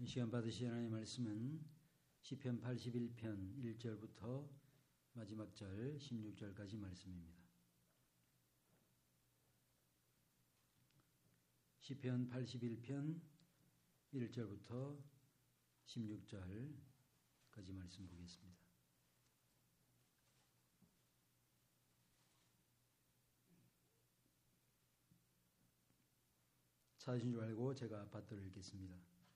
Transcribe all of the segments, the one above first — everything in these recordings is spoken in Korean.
시간 받으신 하나님의 말씀은 시편 81편 1절부터 마지막 절 16절까지 말씀입니다. 시편 81편 1절부터 16절까지 말씀 보겠습니다. 찾으신 줄 알고 제가 받들어 읽겠습니다.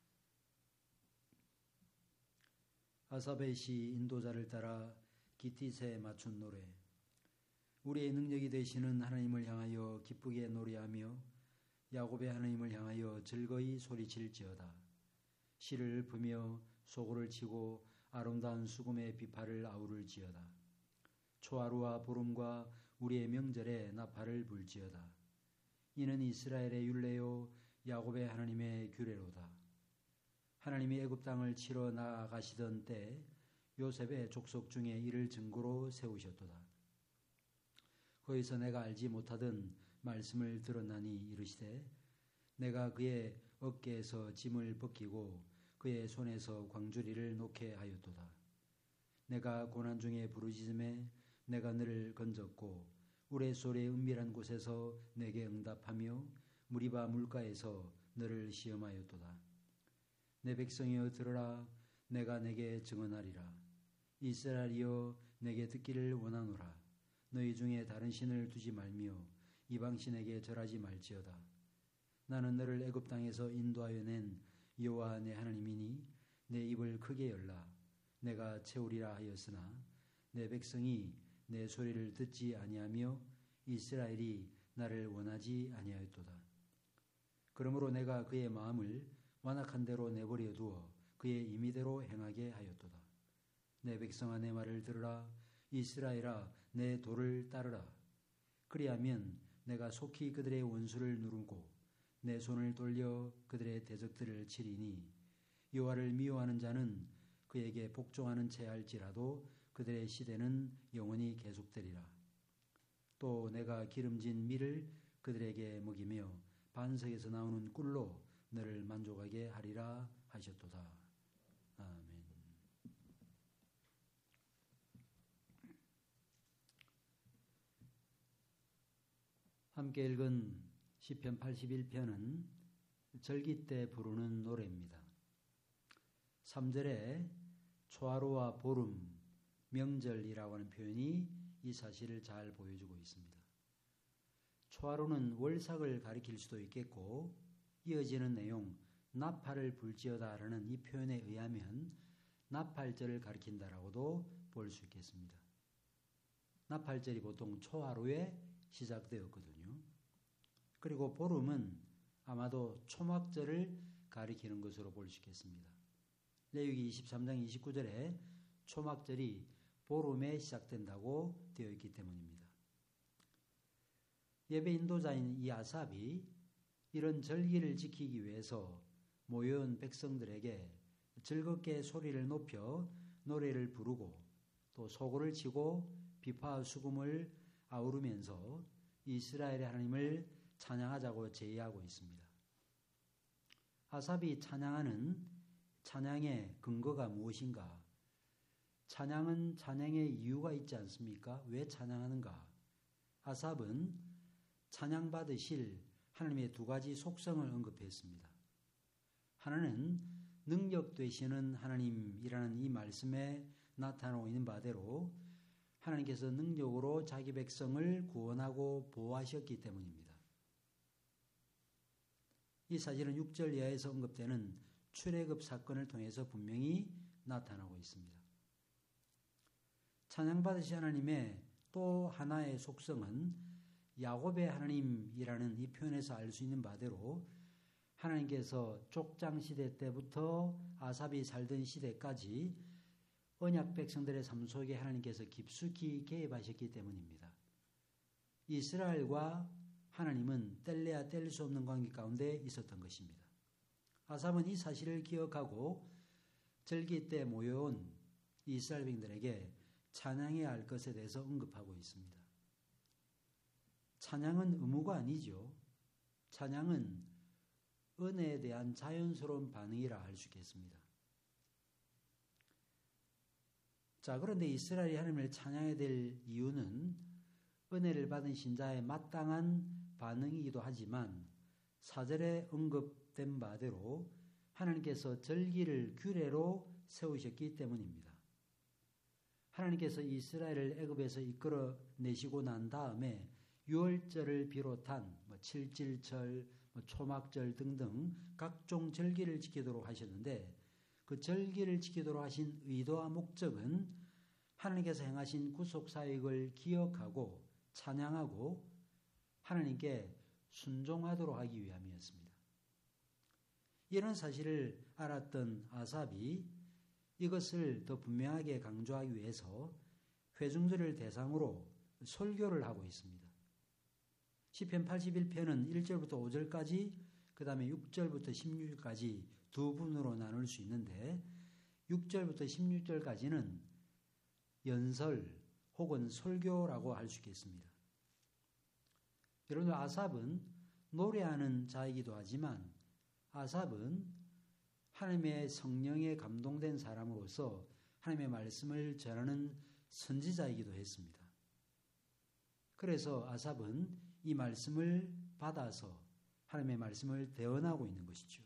아삽의 시 인도자를 따라 기티세에 맞춘 노래. 우리의 능력이 되시는 하나님을 향하여 기쁘게 노래하며 야곱의 하나님을 향하여 즐거이 소리칠지어다. 시를 읊으며 소고를 치고 아름다운 수금의 비파를 아우를지어다. 초하루와 보름과 우리의 명절에 나팔을 불지어다. 이는 이스라엘의 율례요 야곱의 하나님의 규례로다. 하나님이 애굽 땅을 치러 나아가시던 때 요셉의 족속 중에 이를 증거로 세우셨도다. 거기서 내가 알지 못하던 말씀을 들었나니 이르시되 내가 그의 어깨에서 짐을 벗기고 그의 손에서 광주리를 놓게 하였도다. 내가 고난 중에 부르짖음에 내가 너를 건졌고 우레솔의 은밀한 곳에서 내게 응답하며 무리바 물가에서 너를 시험하였도다. 내 백성이여 들으라. 내가 내게 증언하리라. 이스라엘이여 내게 듣기를 원하노라. 너희 중에 다른 신을 두지 말며 이방신에게 절하지 말지어다. 나는 너를 애굽 땅에서 인도하여 낸 여호와 내 하나님이니 내 입을 크게 열라. 내가 채우리라 하였으나 내 백성이 내 소리를 듣지 아니하며 이스라엘이 나를 원하지 아니하였도다. 그러므로 내가 그의 마음을 완악한 대로 내버려 두어 그의 임의대로 행하게 하였도다. 내 백성아 내 말을 들으라. 이스라엘아 내 도를 따르라. 그리하면 내가 속히 그들의 원수를 누르고 내 손을 돌려 그들의 대적들을 치리니 여호와를 미워하는 자는 그에게 복종하는 채 할지라도 그들의 시대는 영원히 계속되리라. 또 내가 기름진 밀을 그들에게 먹이며 반석에서 나오는 꿀로 너를 만족하게 하리라 하셨도다. 아멘. 함께 읽은 시편 81편은 절기 때 부르는 노래입니다. 3절에 초하루와 보름, 명절이라고 하는 표현이 이 사실을 잘 보여주고 있습니다. 초하루는 월삭을 가리킬 수도 있겠고 이어지는 내용 나팔을 불지어다라는 이 표현에 의하면 나팔절을 가리킨다라고도 볼 수 있겠습니다. 나팔절이 보통 초하루에 시작되었거든요. 그리고 보름은 아마도 초막절을 가리키는 것으로 볼 수 있겠습니다. 레위기 23장 29절에 초막절이 보름에 시작된다고 되어 있기 때문입니다. 예배 인도자인 이 아삽이 이런 절기를 지키기 위해서 모여온 백성들에게 즐겁게 소리를 높여 노래를 부르고 또 소고를 치고 비파와 수금을 아우르면서 이스라엘의 하나님을 찬양하자고 제의하고 있습니다. 아삽이 찬양하는 찬양의 근거가 무엇인가? 찬양은 찬양의 이유가 있지 않습니까? 왜 찬양하는가? 아삽은 찬양받으실 하나님의 두 가지 속성을 언급했습니다. 하나는 능력 되시는 하나님이라는 이 말씀에 나타나고 있는 바대로 하나님께서 능력으로 자기 백성을 구원하고 보호하셨기 때문입니다. 이 사실은 6절 이하에서 언급되는 출애굽 사건을 통해서 분명히 나타나고 있습니다. 찬양받으신 하나님의 또 하나의 속성은 야곱의 하나님이라는 이 표현에서 알 수 있는 바대로 하나님께서 족장 시대 때부터 아삽이 살던 시대까지 언약 백성들의 삶 속에 하나님께서 깊숙이 개입하셨기 때문입니다. 이스라엘과 하나님은 뗄래야 뗄 수 없는 관계 가운데 있었던 것입니다. 아삽은 이 사실을 기억하고 절기 때 모여온 이스라엘 백성들에게 찬양해야 할 것에 대해서 언급하고 있습니다. 찬양은 의무가 아니죠. 찬양은 은혜에 대한 자연스러운 반응이라 할 수 있겠습니다. 자, 그런데 이스라엘이 하나님을 찬양해야 될 이유는 은혜를 받은 신자의 마땅한 반응이기도 하지만 4절에 언급된 바대로 하나님께서 절기를 규례로 세우셨기 때문입니다. 하나님께서 이스라엘을 애굽에서 이끌어내시고 난 다음에 유월절을 비롯한 7.7절, 초막절 등등 각종 절기를 지키도록 하셨는데 그 절기를 지키도록 하신 의도와 목적은 하나님께서 행하신 구속사역을 기억하고 찬양하고 하나님께 순종하도록 하기 위함이었습니다. 이런 사실을 알았던 아삽이 이것을 더 분명하게 강조하기 위해서 회중들을 대상으로 설교를 하고 있습니다. 시편 81편은 1절부터 5절까지 그 다음에 6절부터 16절까지 두 분으로 나눌 수 있는데 6절부터 16절까지는 연설 혹은 설교라고 할 수 있겠습니다. 여러분, 아삽은 노래하는 자이기도 하지만 아삽은 하나님의 성령에 감동된 사람으로서 하나님의 말씀을 전하는 선지자이기도 했습니다. 그래서 아삽은 이 말씀을 받아서 하나님의 말씀을 대언하고 있는 것이죠.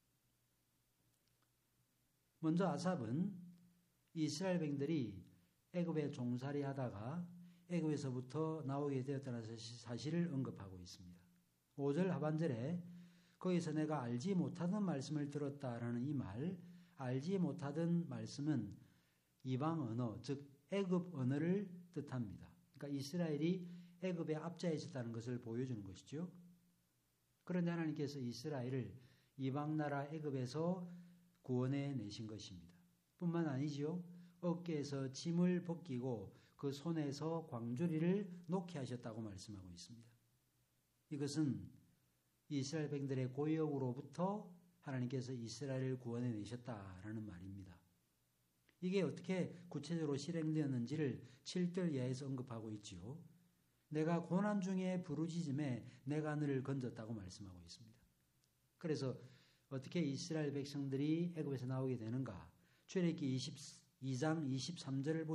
먼저 아삽은 이스라엘 백성들이 애굽에 종살이 하다가 애굽에서부터 나오게 되었다는 사실을 언급하고 있습니다. 5절 하반절에 거기서 내가 알지 못하던 말씀을 들었다라는 이 말, 알지 못하던 말씀은 이방 언어, 즉 애굽 언어를 뜻합니다. 그러니까 이스라엘이 애굽에 압제해 있었다는 것을 보여주는 것이죠. 그런데 하나님께서 이스라엘을 이방 나라 애굽에서 구원해 내신 것입니다. 뿐만 아니지요. 어깨에서 짐을 벗기고 그 손에서 광주리를 놓게 하셨다고 말씀하고 있습니다. 이것은 이스라엘 백성들의 고역으로부터 하나님께서 이스라엘을 구원해 내셨다라는 말입니다. 이게 어떻게 구체적으로 실행되었는지를 7절 이하에서 언급하고 있지요. 내가 고난 중에 부르짖음에 내가 너를 건졌다고 말씀하고 있습니다. 그래서 어떻게 이스라엘 백성들이 애굽에서 나오게 되는가? 출애굽기 2장 23절을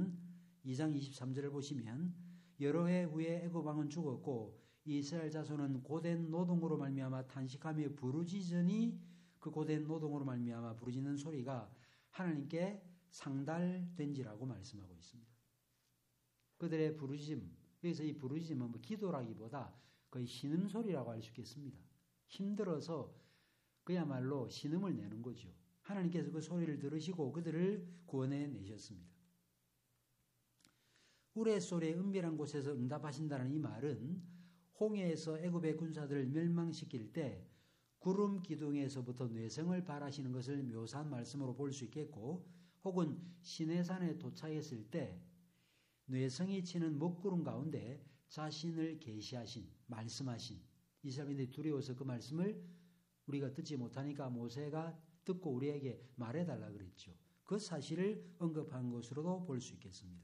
보시면 여러 해 후에 애굽 왕은 죽었고 이스라엘 자손은 고된 노동으로 말미암아 탄식하며 부르짖으니 그 고된 노동으로 말미암아 부르짖는 소리가 하나님께 상달된지라고 말씀하고 있습니다. 그들의 부르짖음, 여기서 이 부르짖음은 기도라기보다 거의 신음소리라고 할 수 있겠습니다. 힘들어서 그야말로 신음을 내는 거죠. 하나님께서 그 소리를 들으시고 그들을 구원해 내셨습니다. 우레소리의 은밀한 곳에서 응답하신다는 이 말은 홍해에서 애굽의 군사들을 멸망시킬 때 구름 기둥에서부터 뇌성을 발하시는 것을 묘사한 말씀으로 볼 수 있겠고, 혹은 시내산에 도착했을 때 뇌성이 치는 먹구름 가운데 자신을 계시하신, 말씀하신, 이스라엘인들이 두려워서 그 말씀을 우리가 듣지 못하니까 모세가 듣고 우리에게 말해달라 그랬죠. 그 사실을 언급한 것으로도 볼 수 있겠습니다.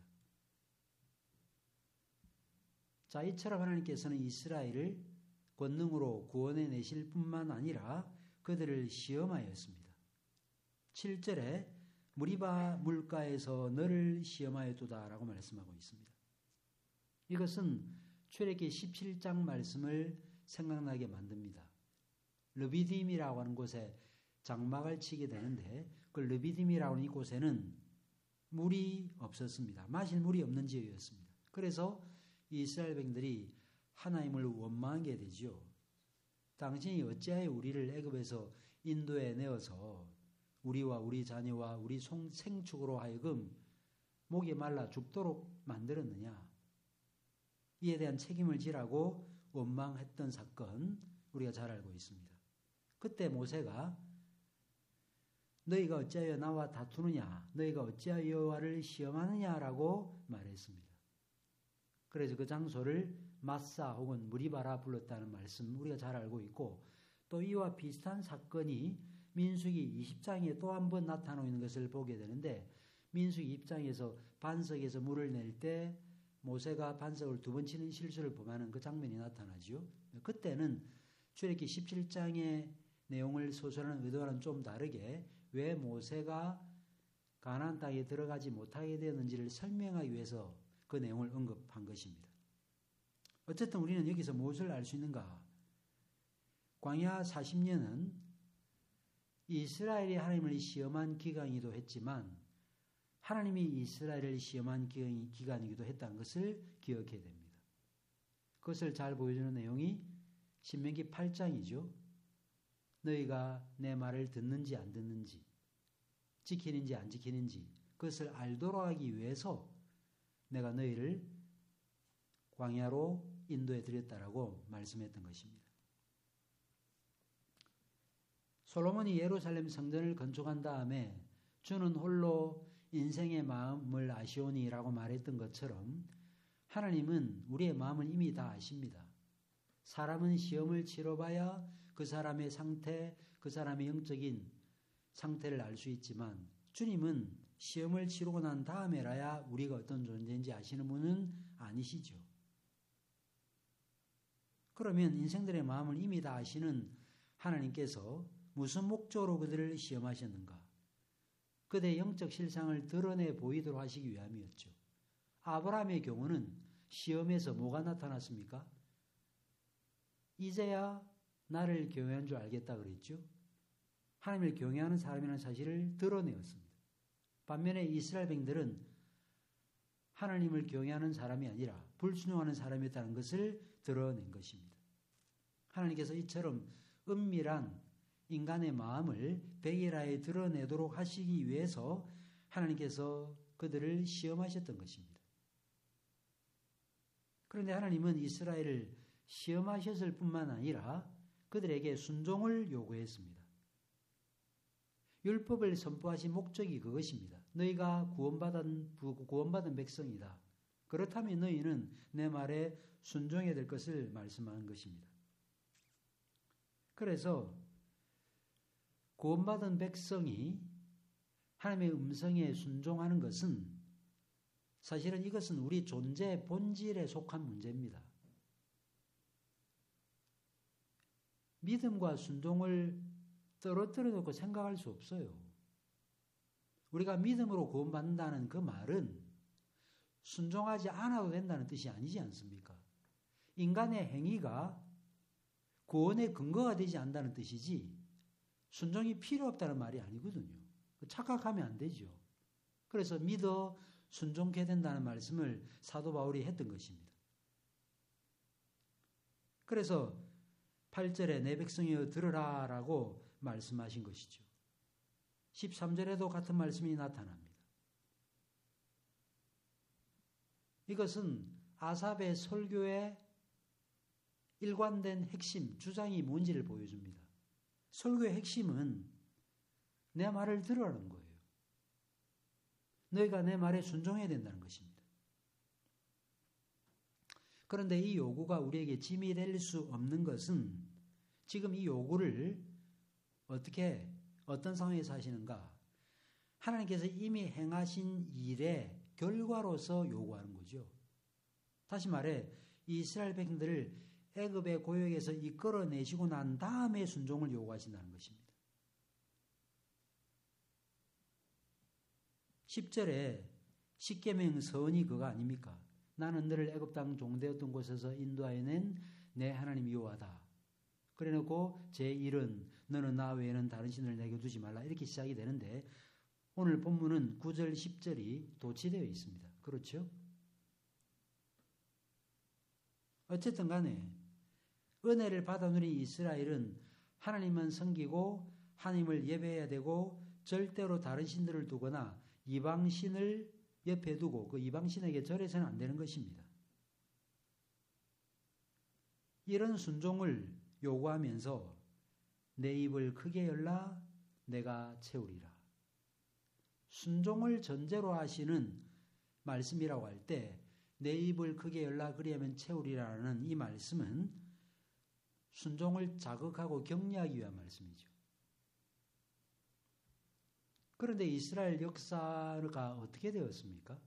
자, 이처럼 하나님께서는 이스라엘을 권능으로 구원해 내실 뿐만 아니라 그들을 시험하였습니다. 7절에 무리바 물가에서 너를 시험하였도다 라고 말씀하고 있습니다. 이것은 출애굽기 17장 말씀을 생각나게 만듭니다. 르비딤이라고 하는 곳에 장막을 치게 되는데 그 르비딤이라고 하는 이곳에는 물이 없었습니다. 마실 물이 없는 지역이었습니다. 그래서 이스라엘 백성들이 하나님을 원망하게 되죠. 당신이 어찌하여 우리를 애굽에서 인도에 내어서 우리와 우리 자녀와 우리 생축으로 하여금 목이 말라 죽도록 만들었느냐. 이에 대한 책임을 지라고 원망했던 사건 우리가 잘 알고 있습니다. 그때 모세가 너희가 어찌하여 나와 다투느냐, 너희가 어찌하여 여호와를 시험하느냐라고 말했습니다. 그래서 그 장소를 마사 혹은 무리바라 불렀다는 말씀 우리가 잘 알고 있고, 또 이와 비슷한 사건이 민수기 20장에 또 한 번 나타나고 있는 것을 보게 되는데, 민수기 20장에서 반석에서 물을 낼 때 모세가 반석을 2번 치는 실수를 범하는 그 장면이 나타나죠. 그때는 출애굽기 17장에 내용을 소설하는 의도와는 좀 다르게 왜 모세가 가나안 땅에 들어가지 못하게 되었는지를 설명하기 위해서 그 내용을 언급한 것입니다. 어쨌든 우리는 여기서 무엇을 알 수 있는가? 광야 40년은 이스라엘이 하나님을 시험한 기간이기도 했지만 하나님이 이스라엘을 시험한 기간이기도 했다는 것을 기억해야 됩니다. 그것을 잘 보여주는 내용이 신명기 8장이죠. 너희가 내 말을 듣는지 안 듣는지, 지키는지 안 지키는지 그것을 알도록 하기 위해서 내가 너희를 광야로 인도해 드렸다라고 말씀했던 것입니다. 솔로몬이 예루살렘 성전을 건축한 다음에 주는 홀로 인생의 마음을 아시오니라고 말했던 것처럼 하나님은 우리의 마음을 이미 다 아십니다. 사람은 시험을 치러봐야 그 사람의 상태, 그 사람의 영적인 상태를 알 수 있지만 주님은 시험을 치르고 난 다음에라야 우리가 어떤 존재인지 아시는 분은 아니시죠. 그러면 인생들의 마음을 이미 다 아시는 하나님께서 무슨 목적으로 그들을 시험하셨는가? 그들의 영적 실상을 드러내 보이도록 하시기 위함이었죠. 아브라함의 경우는 시험에서 뭐가 나타났습니까? 이제야 나를 경외한 줄 알겠다 그랬죠. 하나님을 경외하는 사람이라는 사실을 드러내었습니다. 반면에 이스라엘 백성들은 하나님을 경외하는 사람이 아니라 불순종하는 사람이었다는 것을 드러낸 것입니다. 하나님께서 이처럼 은밀한 인간의 마음을 백일하에 드러내도록 하시기 위해서 하나님께서 그들을 시험하셨던 것입니다. 그런데 하나님은 이스라엘을 시험하셨을 뿐만 아니라 그들에게 순종을 요구했습니다. 율법을 선포하신 목적이 그것입니다. 너희가 구원받은 백성이다. 그렇다면 너희는 내 말에 순종해야 될 것을 말씀하는 것입니다. 그래서 구원받은 백성이 하나님의 음성에 순종하는 것은 사실은 이것은 우리 존재의 본질에 속한 문제입니다. 믿음과 순종을 떨어뜨려 놓고 생각할 수 없어요. 우리가 믿음으로 구원받는다는 그 말은 순종하지 않아도 된다는 뜻이 아니지 않습니까? 인간의 행위가 구원의 근거가 되지 않는다는 뜻이지 순종이 필요 없다는 말이 아니거든요. 착각하면 안 되죠. 그래서 믿어 순종해야 된다는 말씀을 사도 바울이 했던 것입니다. 그래서 8절에 내 백성이여 들으라 라고 말씀하신 것이죠. 13절에도 같은 말씀이 나타납니다. 이것은 아삽의 설교의 일관된 핵심, 주장이 뭔지를 보여줍니다. 설교의 핵심은 내 말을 들으라는 거예요. 너희가 내 말에 순종해야 된다는 것입니다. 그런데 이 요구가 우리에게 짐이 될 수 없는 것은 지금 이 요구를 어떤 상황에서 하시는가? 하나님께서 이미 행하신 일의 결과로서 요구하는 거죠. 다시 말해 이스라엘 백성들을 애굽의 고역에서 이끌어내시고 난 다음에 순종을 요구하신다는 것입니다. 10절에 십계명 서언이 그거 아닙니까? 나는 너를 애굽 땅 종되었던 곳에서 인도하여 낸 내 하나님 여호와다. 그래놓고 제1은 너는 나 외에는 다른 신을 내게 두지 말라 이렇게 시작이 되는데 오늘 본문은 9절 10절이 도치되어 있습니다. 그렇죠? 어쨌든 간에 은혜를 받아 누린 이스라엘은 하나님만 섬기고 하나님을 예배해야 되고 절대로 다른 신들을 두거나 이방신을 옆에 두고 그 이방신에게 절해서는 안 되는 것입니다. 이런 순종을 요구하면서 내 입을 크게 열라 내가 채우리라. 순종을 전제로 하시는 말씀이라고 할 때 내 입을 크게 열라 그리하면 채우리라는 이 말씀은 순종을 자극하고 격려하기 위한 말씀이죠. 그런데 이스라엘 역사가 어떻게 되었습니까?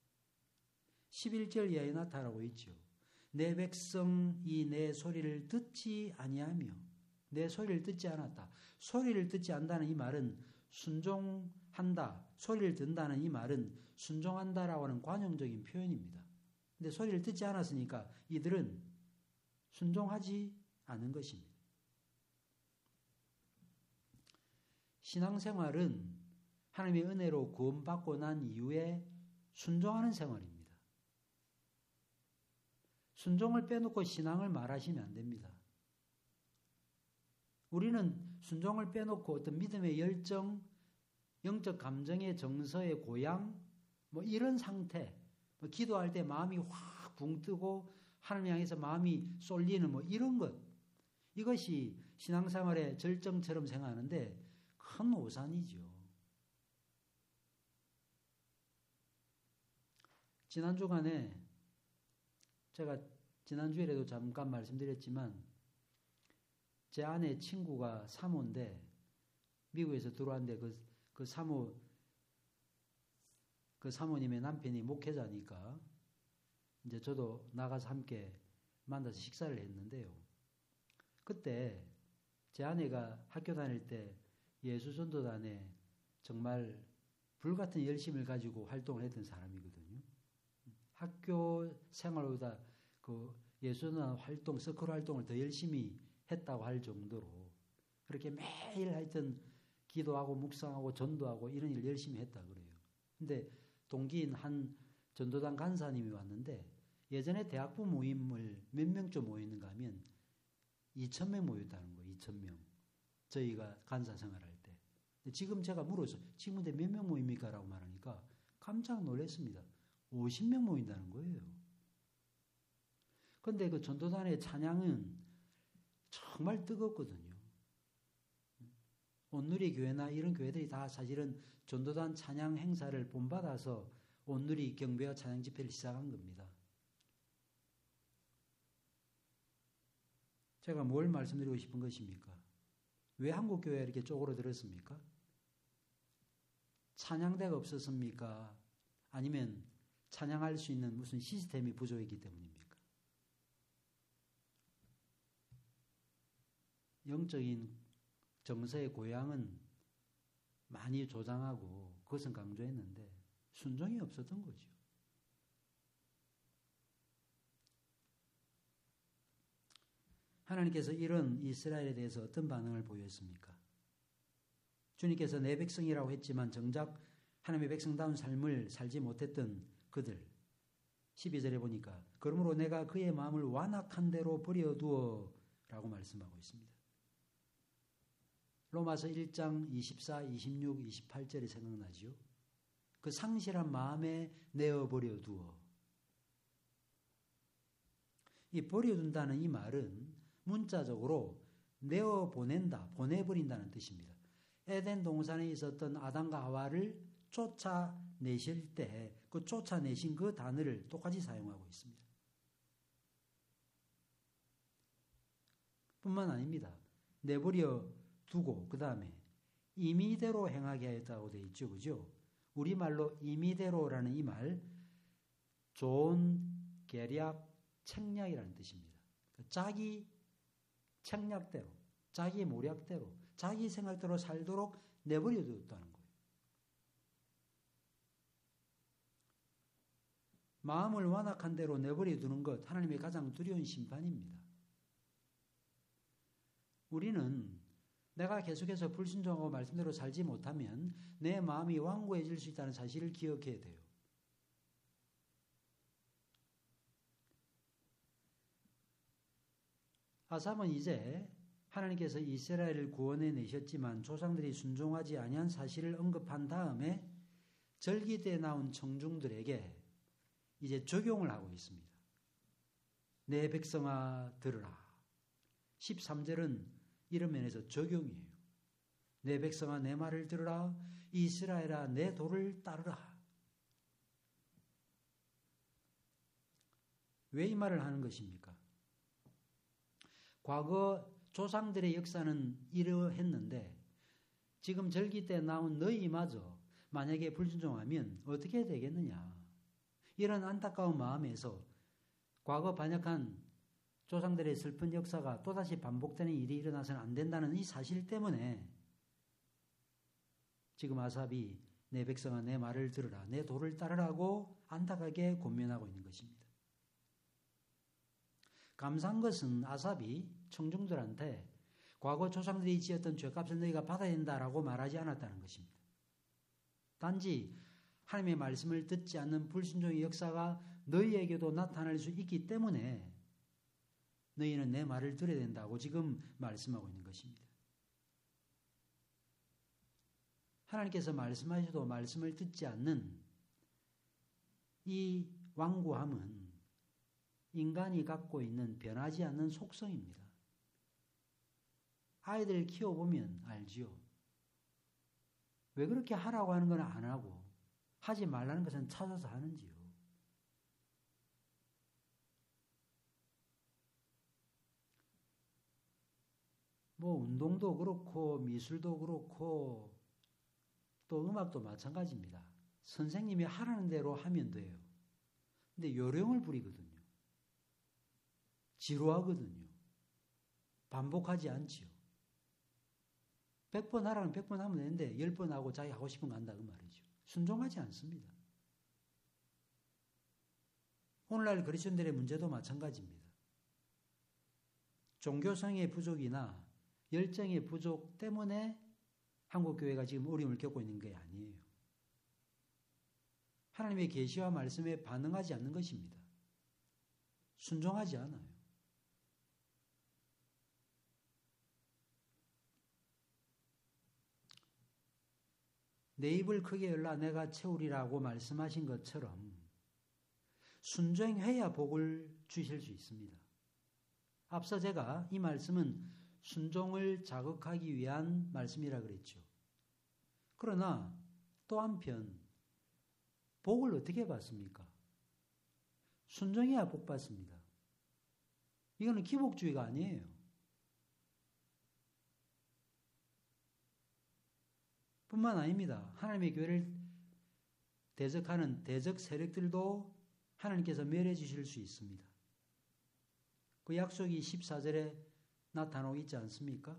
11절 이하에 나타나고 있죠. 내 백성이 내 소리를 듣지 아니하며 내 소리를 듣지 않았다. 소리를 듣지 않는다는 이 말은 순종한다. 소리를 듣는다는 이 말은 순종한다라고 하는 관용적인 표현입니다. 근데 소리를 듣지 않았으니까 이들은 순종하지 않은 것입니다. 신앙생활은 하나님의 은혜로 구원받고 난 이후에 순종하는 생활입니다. 순종을 빼놓고 신앙을 말하시면 안 됩니다. 우리는 순종을 빼놓고 어떤 믿음의 열정, 영적 감정의 정서의 고양, 이런 상태, 기도할 때 마음이 확 붕뜨고 하나님 향해서 마음이 쏠리는 이런 것, 이것이 신앙생활의 절정처럼 생각하는데 큰 오산이죠. 지난 주간에 제가 지난주에도 잠깐 말씀드렸지만 제 아내 친구가 사모인데 미국에서 들어왔는데 그 사모님의 남편이 목회자니까 이제 저도 나가서 함께 만나서 식사를 했는데요. 그때 제 아내가 학교 다닐 때 예수전도단에 정말 불같은 열심을 가지고 활동을 했던 사람이거든요. 학교 생활보다 그 예수전도단 활동, 서클 활동을 더 열심히 했다고 할 정도로 그렇게 매일 하여튼 기도하고 묵상하고 전도하고 이런 일 열심히 했다 그래요. 근데 동기인 한 전도단 간사님이 왔는데 예전에 대학부 모임을 몇 명쯤 모였는가 하면 2,000명 모였다는 거예요. 2,000명. 저희가 간사 생활할 때. 지금 제가 물어서 지금 근데 몇 명 모입니까? 라고 말하니까 깜짝 놀랐습니다. 50명 모인다는 거예요. 그런데 그 전도단의 찬양은 정말 뜨겁거든요. 온누리 교회나 이런 교회들이 다 사실은 전도단 찬양 행사를 본받아서 온누리 경배와 찬양 집회를 시작한 겁니다. 제가 뭘 말씀드리고 싶은 것입니까? 왜 한국 교회가 이렇게 쪼그러들었습니까? 찬양대가 없었습니까? 아니면 찬양할 수 있는 무슨 시스템이 부족했기 때문입니까? 영적인 정서의 고향은 많이 조장하고 그것은 강조했는데 순종이 없었던 거죠. 하나님께서 이런 이스라엘에 대해서 어떤 반응을 보였습니까? 주님께서 내 백성이라고 했지만 정작 하나님의 백성다운 삶을 살지 못했던 그들. 12절에 보니까 그러므로 내가 그의 마음을 완악한 대로 버려두어 라고 말씀하고 있습니다. 로마서 1장 24, 26, 28절이 생각나지요. 그 상실한 마음에 내어버려 두어. 이 버려둔다는 이 말은 문자적으로 내어보낸다, 보내버린다는 뜻입니다. 에덴 동산에 있었던 아담과 하와를 쫓아내실 때 그 쫓아내신 그 단어를 똑같이 사용하고 있습니다. 뿐만 아닙니다. 내버려 두고 그 다음에 임의대로 행하게 하였다고 되어 있죠. 그죠? 우리말로 임의대로라는 이 말 좋은 계략, 책략이라는 뜻입니다. 자기 책략대로, 자기 모략대로, 자기 생각대로 살도록 내버려 두었다는 거예요. 마음을 완악한 대로 내버려 두는 것, 하나님의 가장 두려운 심판입니다. 우리는 내가 계속해서 불순종하고 말씀대로 살지 못하면 내 마음이 완고해질 수 있다는 사실을 기억해야 돼요. 아삽은 이제 하나님께서 이스라엘을 구원해 내셨지만 조상들이 순종하지 아니한 사실을 언급한 다음에 절기 때 나온 청중들에게 이제 적용을 하고 있습니다. 내 백성아 들으라. 13절은 이런 면에서 적용이에요. 내 백성아 내 말을 들으라. 이스라엘아 내 도를 따르라. 왜 이 말을 하는 것입니까? 과거 조상들의 역사는 이러했는데 지금 절기 때 나온 너희마저 만약에 불순종하면 어떻게 되겠느냐. 이런 안타까운 마음에서 과거 반역한 조상들의 슬픈 역사가 또다시 반복되는 일이 일어나서는 안 된다는 이 사실 때문에 지금 아삽이 내 백성아 내 말을 들으라 내 도를 따르라고 안타깝게 권면하고 있는 것입니다. 감사한 것은 아삽이 청중들한테 과거 조상들이 지었던 죄값을 너희가 받아야 된다라고 말하지 않았다는 것입니다. 단지 하나님의 말씀을 듣지 않는 불순종의 역사가 너희에게도 나타날 수 있기 때문에 너희는 내 말을 들어야 된다고 지금 말씀하고 있는 것입니다. 하나님께서 말씀하셔도 말씀을 듣지 않는 이 완고함은 인간이 갖고 있는 변하지 않는 속성입니다. 아이들 키워보면 알지요. 왜 그렇게 하라고 하는 건 안 하고 하지 말라는 것은 찾아서 하는지요. 뭐 운동도 그렇고 미술도 그렇고 또 음악도 마찬가지입니다. 선생님이 하라는 대로 하면 돼요. 근데 요령을 부리거든요. 지루하거든요. 반복하지 않지요. 100번 하라면 100번 하면 되는데 10번 하고 자기 하고 싶은 거 한다 그 말이죠. 순종하지 않습니다. 오늘날 그리스도인들의 문제도 마찬가지입니다. 종교성의 부족이나 열정의 부족 때문에 한국교회가 지금 어려움을 겪고 있는 게 아니에요. 하나님의 계시와 말씀에 반응하지 않는 것입니다. 순종하지 않아요. 내 입을 크게 열라 내가 채우리라고 말씀하신 것처럼 순종해야 복을 주실 수 있습니다. 앞서 제가 이 말씀은 순종을 자극하기 위한 말씀이라 그랬죠. 그러나 또 한편 복을 어떻게 받습니까? 순종해야 복 받습니다. 이거는 기복주의가 아니에요. 뿐만 아닙니다. 하나님의 교회를 대적하는 대적 세력들도 하나님께서 멸해 주실 수 있습니다. 그 약속이 14절에 나타나고 있지 않습니까?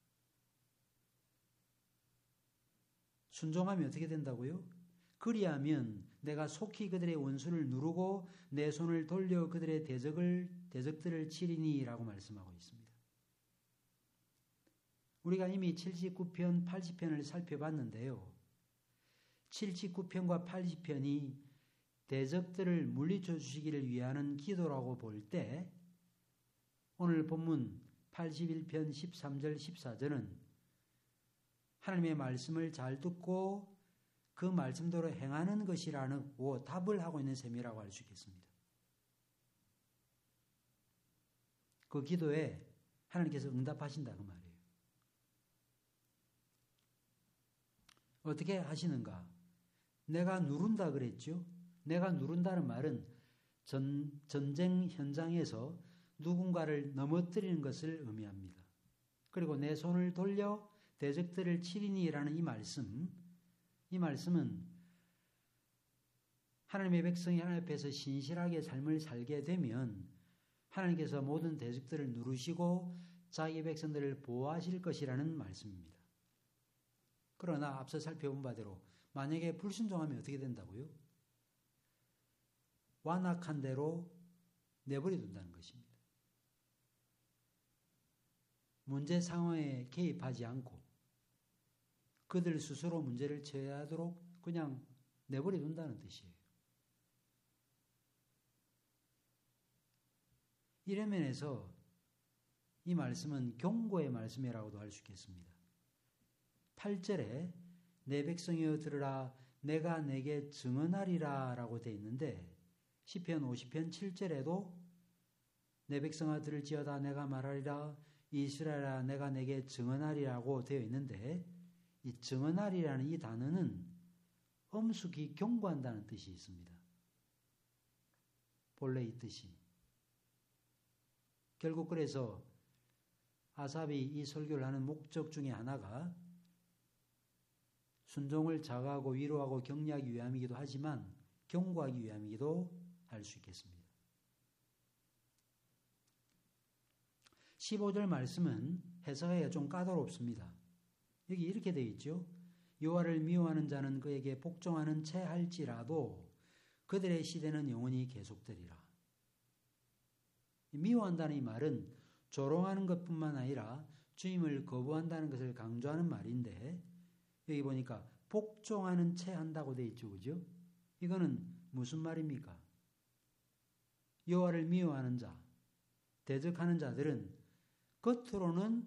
순종하면 어떻게 된다고요? 그리하면 내가 속히 그들의 원수를 누르고 내 손을 돌려 그들의 대적들을 치리니 라고 말씀하고 있습니다. 우리가 이미 79편, 80편을 살펴봤는데요. 79편과 80편이 대적들을 물리쳐 주시기를 위하는 기도라고 볼 때 오늘 본문 81편 13절 14절은 하나님의 말씀을 잘 듣고 그 말씀대로 행하는 것이라는 답을 하고 있는 셈이라고 할 수 있겠습니다. 그 기도에 하나님께서 응답하신다 그 말이에요. 어떻게 하시는가? 내가 누른다 그랬죠. 내가 누른다는 말은 전쟁 현장에서 누군가를 넘어뜨리는 것을 의미합니다. 그리고 내 손을 돌려 대적들을 치리니라는 이 말씀은 하나님의 백성이 하나님 앞에서 신실하게 삶을 살게 되면 하나님께서 모든 대적들을 누르시고 자기 백성들을 보호하실 것이라는 말씀입니다. 그러나 앞서 살펴본 바대로 만약에 불순종하면 어떻게 된다고요? 완악한 대로 내버려 둔다는 것입니다. 문제 상황에 개입하지 않고 그들 스스로 문제를 처리하도록 그냥 내버려 둔다는 뜻이에요. 이런 면에서 이 말씀은 경고의 말씀이라고도 할 수 있겠습니다. 8절에 내 백성이여 들으라 내가 내게 증언하리라 라고 되어 있는데 시편 50편 7절에도 내 백성아 들을지어다 내가 말하리라 이스라엘아 내가 내게 증언하리라고 되어 있는데 이 증언하리라는 이 단어는 엄숙히 경고한다는 뜻이 있습니다. 본래 이 뜻이. 결국 그래서 아삽이 이 설교를 하는 목적 중에 하나가 순종을 자각하고 위로하고 격려하기 위함이기도 하지만 경고하기 위함이기도 할 수 있겠습니다. 15절 말씀은 해석하기가 좀 까다롭습니다. 여기 이렇게 되어 있죠. 여호와를 미워하는 자는 그에게 복종하는 채 할지라도 그들의 시대는 영원히 계속되리라. 미워한다는 이 말은 조롱하는 것뿐만 아니라 주임을 거부한다는 것을 강조하는 말인데 여기 보니까 복종하는 채 한다고 되어 있죠. 그죠? 이거는 무슨 말입니까? 여호와를 미워하는 자, 대적하는 자들은 겉으로는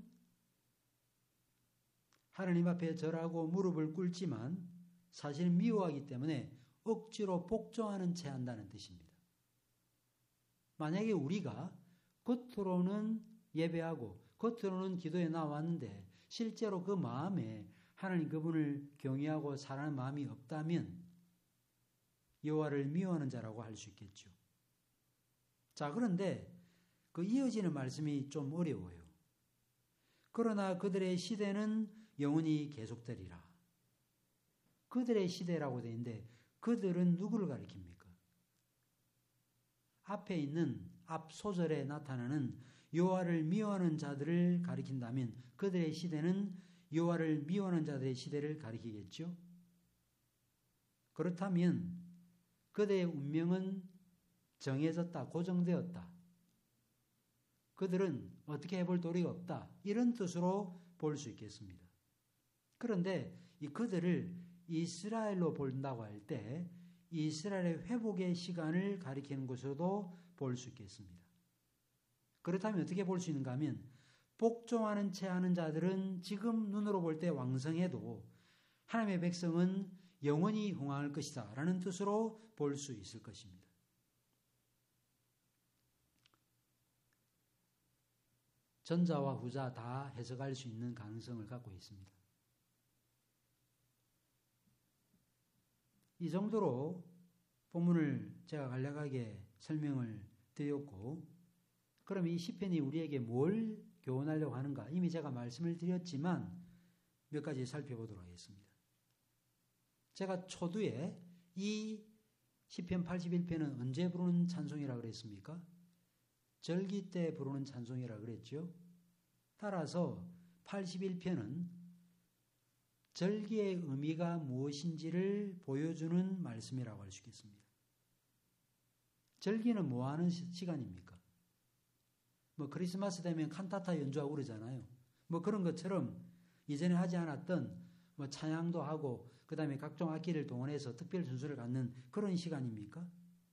하나님 앞에 절하고 무릎을 꿇지만 사실 미워하기 때문에 억지로 복종하는 채 한다는 뜻입니다. 만약에 우리가 겉으로는 예배하고 겉으로는 기도에 나왔는데 실제로 그 마음에 하나님 그분을 경외하고 사랑하는 마음이 없다면 여호와를 미워하는 자라고 할 수 있겠죠. 자, 그런데 그 이어지는 말씀이 좀 어려워요. 그러나 그들의 시대는 영원히 계속되리라. 그들의 시대라고 되어 있는데 그들은 누구를 가리킵니까? 앞에 있는 앞 소절에 나타나는 여호와를 미워하는 자들을 가리킨다면 그들의 시대는 여호와를 미워하는 자들의 시대를 가리키겠죠. 그렇다면 그들의 운명은 정해졌다, 고정되었다. 그들은 어떻게 해볼 도리가 없다. 이런 뜻으로 볼 수 있겠습니다. 그런데 이 그들을 이스라엘로 본다고 할 때 이스라엘의 회복의 시간을 가리키는 것으로도 볼 수 있겠습니다. 그렇다면 어떻게 볼 수 있는가 하면 복종하는 채 하는 자들은 지금 눈으로 볼 때 왕성해도 하나님의 백성은 영원히 흥황할 것이다 라는 뜻으로 볼 수 있을 것입니다. 전자와 후자 다 해석할 수 있는 가능성을 갖고 있습니다. 이 정도로 본문을 제가 간략하게 설명을 드렸고, 그럼 이 시편이 우리에게 뭘 교훈하려고 하는가? 이미 제가 말씀을 드렸지만 몇 가지 살펴보도록 하겠습니다. 제가 초두에 이 시편 81편은 언제 부르는 찬송이라고 그랬습니까? 절기 때 부르는 찬송이라고 그랬죠. 따라서 81편은 절기의 의미가 무엇인지를 보여주는 말씀이라고 할 수 있겠습니다. 절기는 뭐 하는 시간입니까? 뭐 크리스마스 되면 칸타타 연주하고 그러잖아요. 뭐 그런 것처럼 이전에 하지 않았던 뭐 찬양도 하고 그 다음에 각종 악기를 동원해서 특별 순서를 갖는 그런 시간입니까?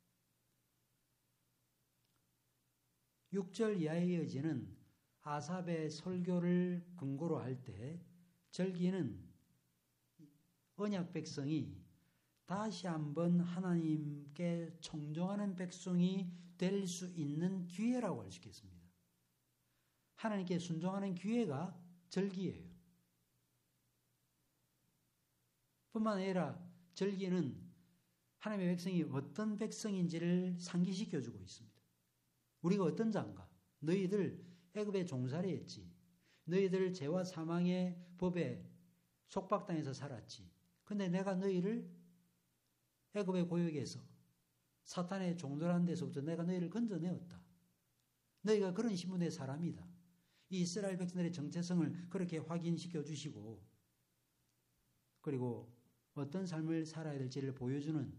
6절 이하에 이어지는 아삽의 설교를 근거로 할 때 절기는 언약 백성이 다시 한번 하나님께 청종하는 백성이 될 수 있는 기회라고 할 수 있겠습니다. 하나님께 순종하는 기회가 절기예요. 뿐만 아니라 절기는 하나님의 백성이 어떤 백성인지를 상기시켜주고 있습니다. 우리가 어떤 자인가? 너희들 애굽에 종살이 했지. 너희들 죄와 사망의 법에 속박당해서 살았지. 근데 내가 너희를 애굽의 고역에서 사탄의 종들한 데서부터 내가 너희를 건져내었다. 너희가 그런 신분의 사람이다. 이 이스라엘 백성들의 정체성을 그렇게 확인시켜 주시고 그리고 어떤 삶을 살아야 될지를 보여주는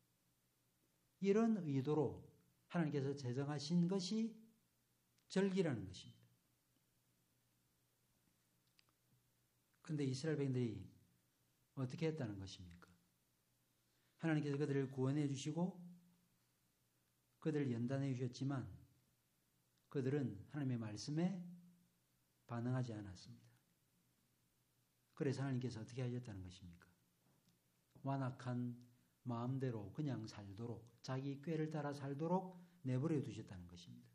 이런 의도로 하나님께서 제정하신 것이 절기라는 것입니다. 그런데 이스라엘 백성들이 어떻게 했다는 것입니까? 하나님께서 그들을 구원해 주시고 그들을 연단해 주셨지만 그들은 하나님의 말씀에 반응하지 않았습니다. 그래서 하나님께서 어떻게 하셨다는 것입니까? 완악한 마음대로 그냥 살도록 자기 꾀를 따라 살도록 내버려 두셨다는 것입니다.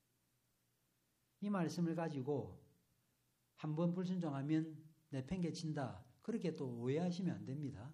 이 말씀을 가지고 한번 불순종하면 내팽개친다. 그렇게 또 오해하시면 안 됩니다.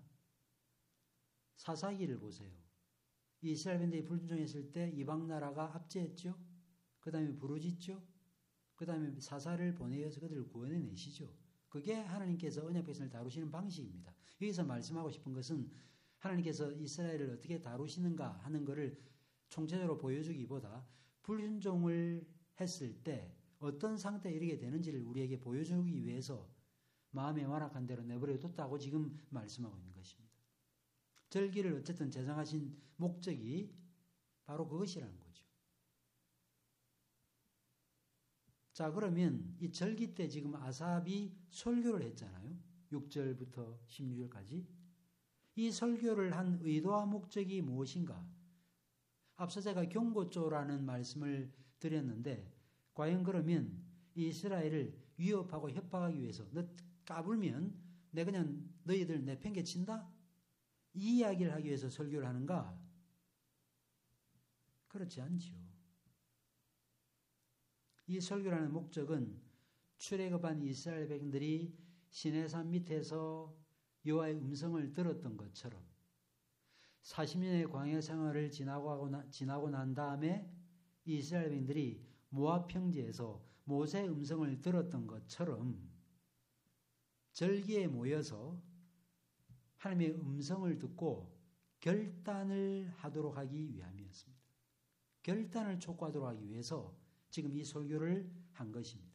사사기를 보세요. 이스라엘 백성들이 불순종했을 때 이방 나라가 압제했죠. 그 다음에 부르짖죠. 그 다음에 사사를 보내어서 그들을 구원해 내시죠. 그게 하나님께서 언약 백성을 다루시는 방식입니다. 여기서 말씀하고 싶은 것은 하나님께서 이스라엘을 어떻게 다루시는가 하는 것을 총체적으로 보여주기보다 불순종을 했을 때 어떤 상태에 이르게 되는지를 우리에게 보여주기 위해서 마음에 완악한 대로 내버려 뒀다고 지금 말씀하고 있는 것입니다. 절기를 어쨌든 제정하신 목적이 바로 그것이라는 거죠. 자, 그러면 이 절기 때 지금 아삽이 설교를 했잖아요. 6절부터 16절까지. 이 설교를 한 의도와 목적이 무엇인가? 앞서 제가 경고조라는 말씀을 드렸는데 과연 그러면 이스라엘을 위협하고 협박하기 위해서 너 까불면 내 그냥 너희들 내팽개친다? 이 이야기를 하기 위해서 설교를 하는가? 그렇지 않지요. 이 설교라는 목적은 출애굽한 이스라엘 백성들이 시내산 밑에서 여호와의 음성을 들었던 것처럼 40년의 광야 생활을 지나고 난 다음에 이스라엘 백성들이 모압 평지에서 모세의 음성을 들었던 것처럼 절기에 모여서 하나님의 음성을 듣고 결단을 하도록 하기 위함이었습니다. 결단을 촉구하도록 하기 위해서 지금 이 설교를 한 것입니다.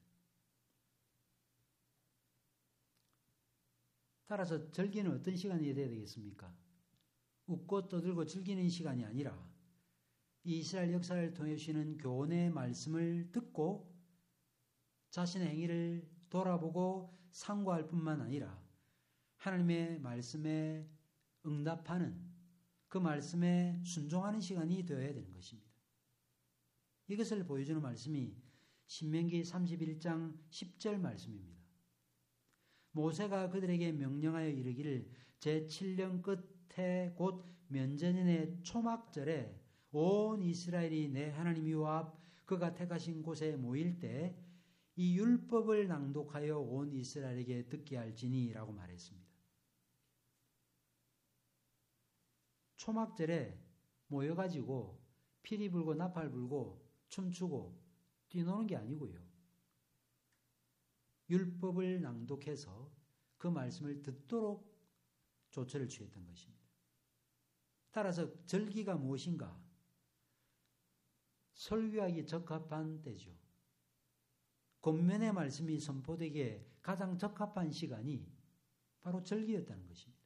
따라서 절기는 어떤 시간이 되어야 되겠습니까? 웃고 떠들고 즐기는 시간이 아니라 이 이스라엘 역사를 통해 주시는 교훈의 말씀을 듣고 자신의 행위를 돌아보고 상고할 뿐만 아니라 하나님의 말씀에 응답하는 그 말씀에 순종하는 시간이 되어야 되는 것입니다. 이것을 보여주는 말씀이 신명기 31장 10절 말씀입니다. 모세가 그들에게 명령하여 이르기를 제7년 끝에 곧 면전년의 초막절에 온 이스라엘이 내 하나님 여호와 앞 그가 택하신 곳에 모일 때 이 율법을 낭독하여 온 이스라엘에게 듣게 할지니 라고 말했습니다. 초막절에 모여가지고 피리 불고 나팔 불고 춤추고 뛰노는 게 아니고요. 율법을 낭독해서 그 말씀을 듣도록 조처를 취했던 것입니다. 따라서 절기가 무엇인가? 설교하기 적합한 때죠. 권면의 말씀이 선포되기에 가장 적합한 시간이 바로 절기였다는 것입니다.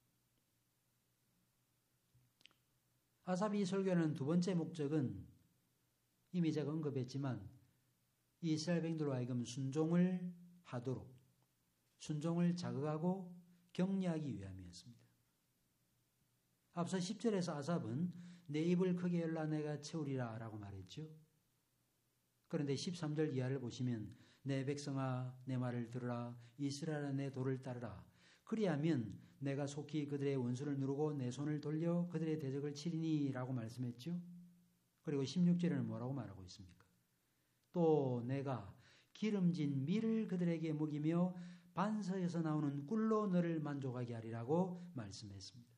아삽이 설교하는 두 번째 목적은 이미 제가 언급했지만 이스라엘 백성들로 하여금 순종을 하도록 순종을 자극하고 격려하기 위함이었습니다. 앞서 10절에서 아삽은 내 입을 크게 열라 내가 채우리라 라고 말했죠. 그런데 13절 이하를 보시면 내 백성아 내 말을 들으라 이스라엘아 내 도를 따르라 그리하면 내가 속히 그들의 원수를 누르고 내 손을 돌려 그들의 대적을 치리니 라고 말씀했죠. 그리고 16절에는 뭐라고 말하고 있습니까? 또 내가 기름진 밀을 그들에게 먹이며 반석에서 나오는 꿀로 너를 만족하게 하리라고 말씀했습니다.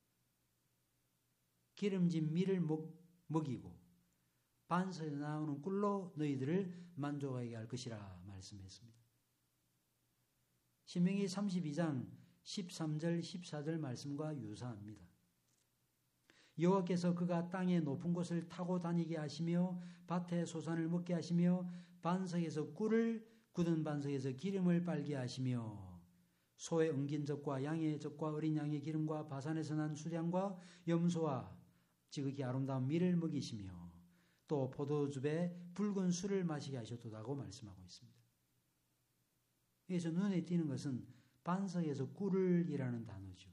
기름진 밀을 먹이고 반석에서 나오는 꿀로 너희들을 만족하게 할 것이라 말씀했습니다. 신명기 32장 13절 14절 말씀과 유사합니다. 여호와께서 그가 땅의 높은 곳을 타고 다니게 하시며 밭에 소산을 먹게 하시며 반석에서 꿀을 굳은 반석에서 기름을 빨게 하시며 소의 엉긴 젖과 양의 젖과 어린 양의 기름과 바산에서 난 수량과 염소와 지극히 아름다운 밀을 먹이시며 또 포도즙에 붉은 술을 마시게 하셨다고 말씀하고 있습니다. 여기서 눈에 띄는 것은 반석에서 꿀이라는 단어죠.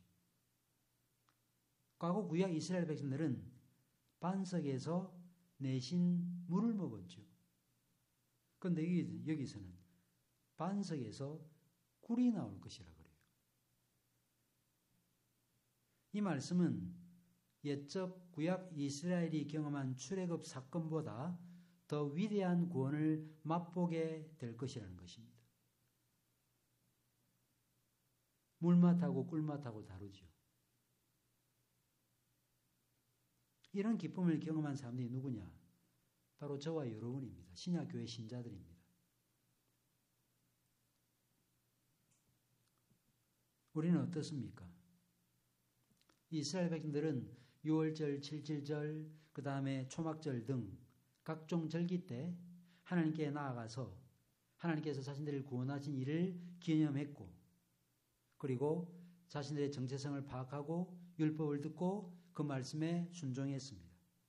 과거 구약 이스라엘 백성들은 반석에서 내신 물을 먹었죠. 그런데 여기서는 반석에서 꿀이 나올 것이라 그래요. 이 말씀은 옛적 구약 이스라엘이 경험한 출애굽 사건보다 더 위대한 구원을 맛보게 될 것이라는 것입니다. 물맛하고 꿀맛하고 다르죠. 이런 기쁨을 경험한 사람들이 누구냐? 바로 저와 여러분입니다. 신약교회 신자들입니다. 우리는 어떻습니까? 이스라엘 백성들은 6월절, 7.7절, 그 다음에 초막절 등 각종 절기 때 하나님께 나아가서 하나님께서 자신들을 구원하신 일을 기념했고 그리고 자신들의 정체성을 파악하고 율법을 듣고 그 말씀에 순종했습니다.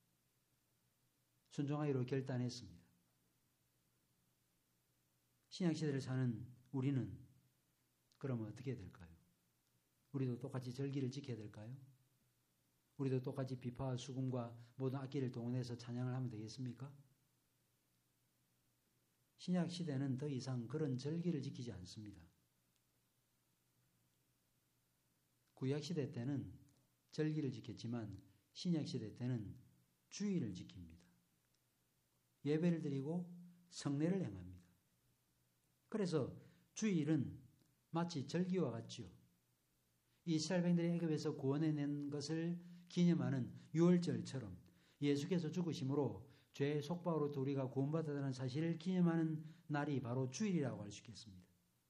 순종하기로 결단했습니다. 신약시대를 사는 우리는 그러면 어떻게 될까요? 우리도 똑같이 절기를 지켜야 될까요? 우리도 똑같이 비파와 수금과 모든 악기를 동원해서 찬양을 하면 되겠습니까? 신약시대는 더 이상 그런 절기를 지키지 않습니다. 구약시대 때는 절기를 지켰지만 신약시대 때는 주의를 지킵니다. 예배를 드리고 성례를 행합니다. 그래서 주일은 마치 절기와 같지요. 이스라엘 백성들이 애굽에서 구원해낸 것을 기념하는 유월절처럼 예수께서 죽으심으로 죄의 속박으로부터 우리가 구원받았다는 사실을 기념하는 날이 바로 주일이라고 할 수 있겠습니다.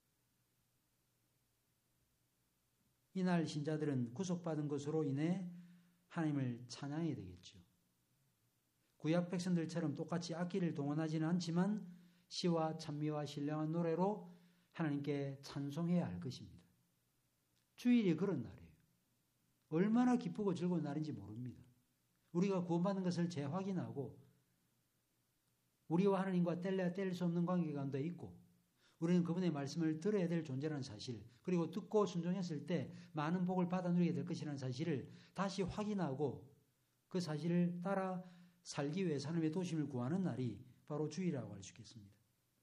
이날 신자들은 구속받은 것으로 인해 하나님을 찬양해야 되겠죠. 구약 백성들처럼 똑같이 악기를 동원하지는 않지만 시와 찬미와 신령한 노래로 하나님께 찬송해야 할 것입니다. 주일이 그런 날이에요. 얼마나 기쁘고 즐거운 날인지 모릅니다. 우리가 구원받는 것을 재확인하고 우리와 하나님과 뗄래야 뗄 수 없는 관계 가운데 있고 우리는 그분의 말씀을 들어야 될 존재라는 사실, 그리고 듣고 순종했을 때 많은 복을 받아 누리게 될 것이라는 사실을 다시 확인하고 그 사실을 따라 살기 위해서 하나님의 도심을 구하는 날이 바로 주일이라고 할 수 있겠습니다.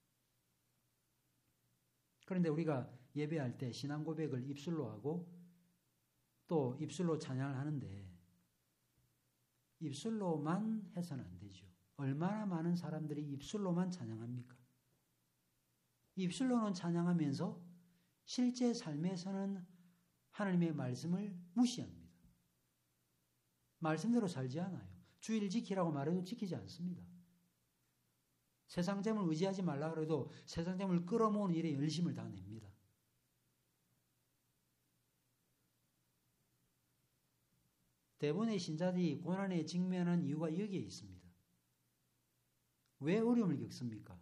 그런데 우리가 예배할 때 신앙 고백을 입술로 하고 또 입술로 찬양을 하는데 입술로만 해서는 안 되죠. 얼마나 많은 사람들이 입술로만 찬양합니까? 입술로는 찬양하면서 실제 삶에서는 하나님의 말씀을 무시합니다. 말씀대로 살지 않아요. 주일 지키라고 말해도 지키지 않습니다. 세상 재물 의지하지 말라 그래도 세상 재물 끌어모으는 일에 열심을 다 냅니다. 대부분의 신자들이 고난에 직면한 이유가 여기에 있습니다. 왜 어려움을 겪습니까?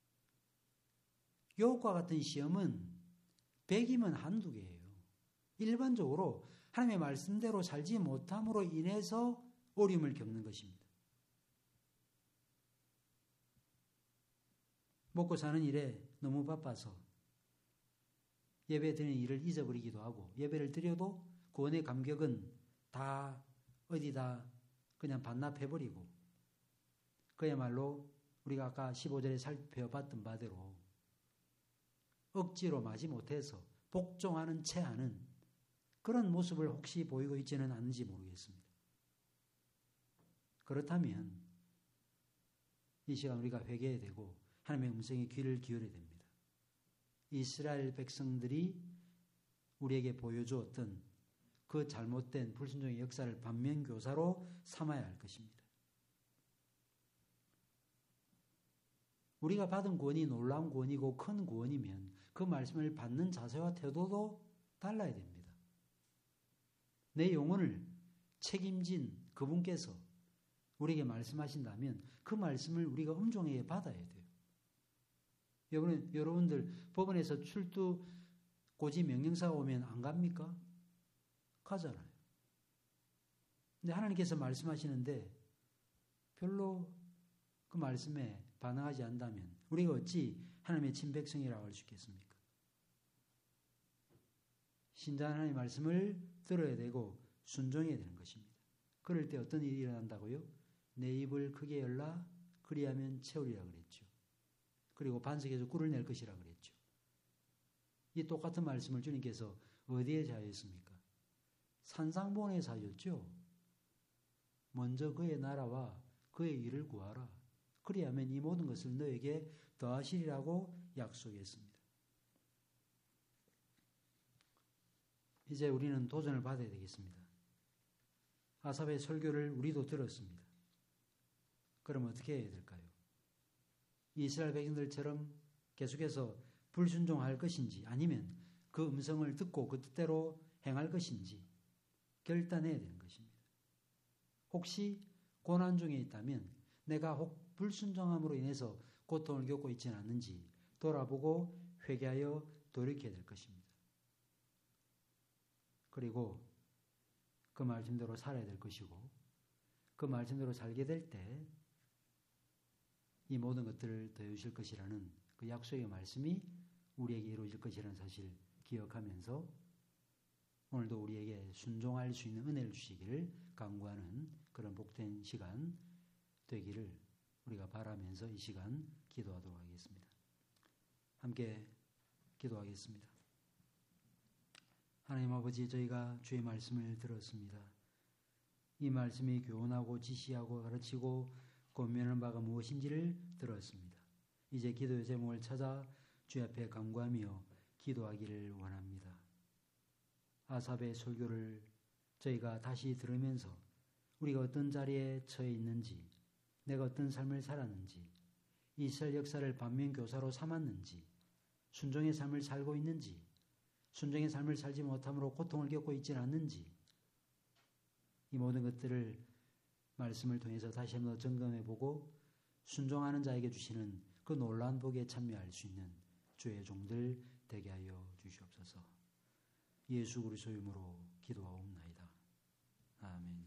유혹과 같은 시험은 100이면 한두 개예요. 일반적으로 하나님의 말씀대로 살지 못함으로 인해서 어려움을 겪는 것입니다. 먹고 사는 일에 너무 바빠서 예배 드리는 일을 잊어버리기도 하고 예배를 드려도 구원의 감격은 다 어디다 그냥 반납해버리고 그야말로 우리가 아까 15절에 살펴봤던 바대로 억지로 마지 못해서 복종하는 채 하는 그런 모습을 혹시 보이고 있지는 않은지 모르겠습니다. 그렇다면 이 시간 우리가 회개해야 되고 하나님의 음성에 귀를 기울여야 됩니다. 이스라엘 백성들이 우리에게 보여주었던 그 잘못된 불순종의 역사를 반면교사로 삼아야 할 것입니다. 우리가 받은 구원이 놀라운 구원이고 큰 구원이면 그 말씀을 받는 자세와 태도도 달라야 됩니다. 내 영혼을 책임진 그분께서 우리에게 말씀하신다면 그 말씀을 우리가 엄중하게 받아야 돼요. 여러분들 법원에서 출두 고지 명령사가 오면 안 갑니까? 가잖아요. 근데 하나님께서 말씀하시는데 별로 그 말씀에 반응하지 않는다면 우리가 어찌 하나님의 친백성이라고 할 수 있겠습니까? 신자 하나님의 말씀을 들어야 되고 순종해야 되는 것입니다. 그럴 때 어떤 일이 일어난다고요? 내 입을 크게 열라 그리하면 채우리라 그랬죠. 그리고 반석에서 꿀을 낼 것이라 그랬죠. 이 똑같은 말씀을 주님께서 어디에 자유했습니까? 산상보원에 자유했죠. 먼저 그의 나라와 그의 일을 구하라. 그리하면 이 모든 것을 너에게 더하시리라고 약속했습니다. 이제 우리는 도전을 받아야 되겠습니다. 아삽의 설교를 우리도 들었습니다. 그럼 어떻게 해야 될까요? 이스라엘 백성들처럼 계속해서 불순종할 것인지 아니면 그 음성을 듣고 그 뜻대로 행할 것인지 결단해야 되는 것입니다. 혹시 고난 중에 있다면 내가 혹 불순종함으로 인해서 고통을 겪고 있지는 않는지 돌아보고 회개하여 돌이켜야 될 것입니다. 그리고 그 말씀대로 살아야 될 것이고 그 말씀대로 살게 될 때 이 모든 것들을 더해주실 것이라는 그 약속의 말씀이 우리에게 이루어질 것이라는 사실 기억하면서 오늘도 우리에게 순종할 수 있는 은혜를 주시기를 간구하는 그런 복된 시간 되기를 우리가 바라면서 이 시간 기도하도록 하겠습니다. 함께 기도하겠습니다. 하나님 아버지, 저희가 주의 말씀을 들었습니다. 이 말씀이 교훈하고 지시하고 가르치고 권면하는 바가 무엇인지를 들었습니다. 이제 기도의 제목을 찾아 주 앞에 간구하며 기도하기를 원합니다. 아삽의 설교를 저희가 다시 들으면서 우리가 어떤 자리에 처해 있는지, 내가 어떤 삶을 살았는지, 이스라엘 역사를 반면교사로 삼았는지, 순종의 삶을 살고 있는지, 순종의 삶을 살지 못함으로 고통을 겪고 있지는 않는지, 이 모든 것들을 말씀을 통해서 다시 한번 점검해보고 순종하는 자에게 주시는 그 놀라운 복에 참여할 수 있는 주의 종들 되게 하여 주시옵소서. 예수 그리스도의 이름으로 기도하옵나이다. 아멘.